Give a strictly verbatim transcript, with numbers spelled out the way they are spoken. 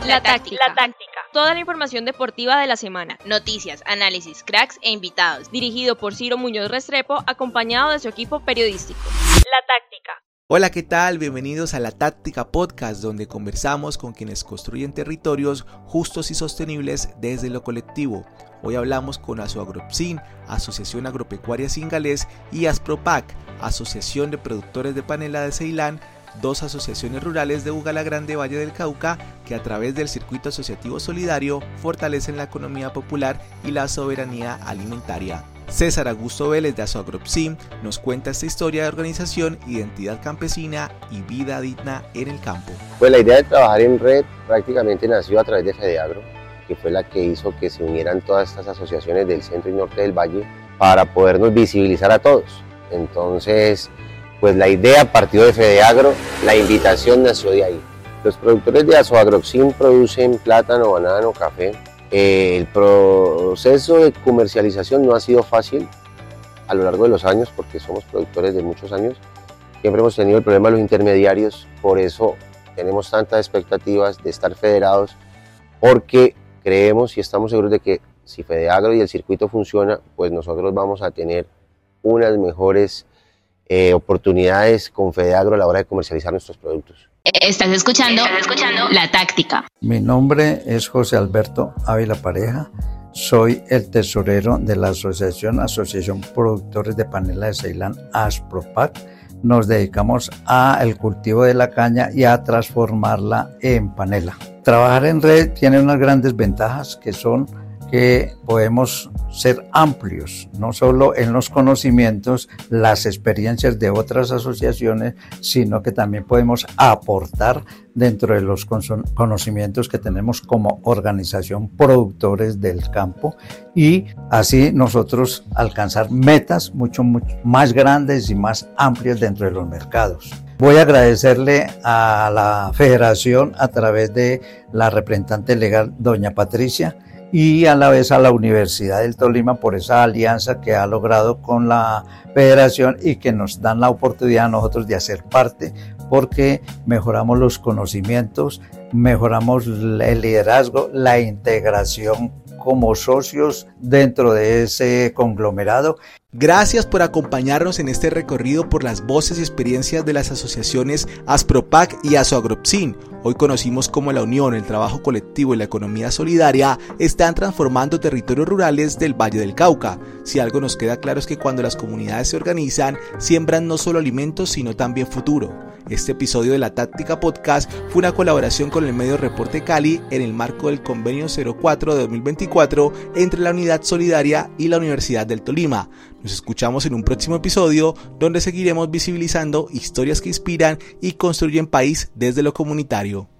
La táctica. La táctica. Toda la información deportiva de la semana. Noticias, análisis, cracks e invitados. Dirigido por Ciro Muñoz Restrepo, acompañado de su equipo periodístico. La táctica. Hola, ¿qué tal? Bienvenidos a La Táctica Podcast, donde conversamos con quienes construyen territorios justos y sostenibles desde lo colectivo. Hoy hablamos con Asoagropsin, Asociación Agropecuaria Singalés, y Aspropac, Asociación de Productores de Panela de Ceilán, dos asociaciones rurales de Ugala Grande, Valle del Cauca, que a través del circuito asociativo solidario fortalecen la economía popular y la soberanía alimentaria. César Augusto Vélez de Asoagropsin nos cuenta esta historia de organización, identidad campesina y vida digna en el campo. Pues la idea de trabajar en red prácticamente nació a través de FEDEAGRO, que fue la que hizo que se unieran todas estas asociaciones del centro y norte del valle para podernos visibilizar a todos. Entonces, pues la idea partió de FEDEAGRO, la invitación nació de ahí. Los productores de Asoagropsin producen plátano, banano, café. Eh, el proceso de comercialización no ha sido fácil a lo largo de los años, porque somos productores de muchos años. Siempre hemos tenido el problema de los intermediarios, por eso tenemos tantas expectativas de estar federados, porque creemos y estamos seguros de que si FEDEAGRO y el circuito funciona, pues nosotros vamos a tener unas mejores eh, oportunidades con FEDEAGRO a la hora de comercializar nuestros productos. Estás escuchando, Estás escuchando La Táctica. Mi nombre es José Alberto Ávila Pareja, soy el tesorero de la Asociación Asociación Productores de Panela de Ceilán, Aspropac. Nos dedicamos al cultivo de la caña y a transformarla en panela. Trabajar en red tiene unas grandes ventajas, que son que podemos ser amplios, no solo en los conocimientos, las experiencias de otras asociaciones, sino que también podemos aportar dentro de los conocimientos que tenemos como organización productores del campo, y así nosotros alcanzar metas mucho, mucho más grandes y más amplias dentro de los mercados. Voy a agradecerle a la federación a través de la representante legal doña Patricia, y a la vez a la Universidad del Tolima por esa alianza que ha logrado con la federación y que nos dan la oportunidad a nosotros de hacer parte, porque mejoramos los conocimientos, mejoramos el liderazgo, la integración como socios dentro de ese conglomerado. Gracias por acompañarnos en este recorrido por las voces y experiencias de las asociaciones Aspropac y Asoagropsin. Hoy conocimos cómo la unión, el trabajo colectivo y la economía solidaria están transformando territorios rurales del Valle del Cauca. Si algo nos queda claro es que cuando las comunidades se organizan, siembran no solo alimentos, sino también futuro. Este episodio de La Táctica Podcast fue una colaboración con el medio Reporte Cali en el marco del Convenio cero cuatro de dos mil veinticuatro entre la Unidad Solidaria y la Universidad del Tolima. Nos escuchamos en un próximo episodio donde seguiremos visibilizando historias que inspiran y construyen país desde lo comunitario.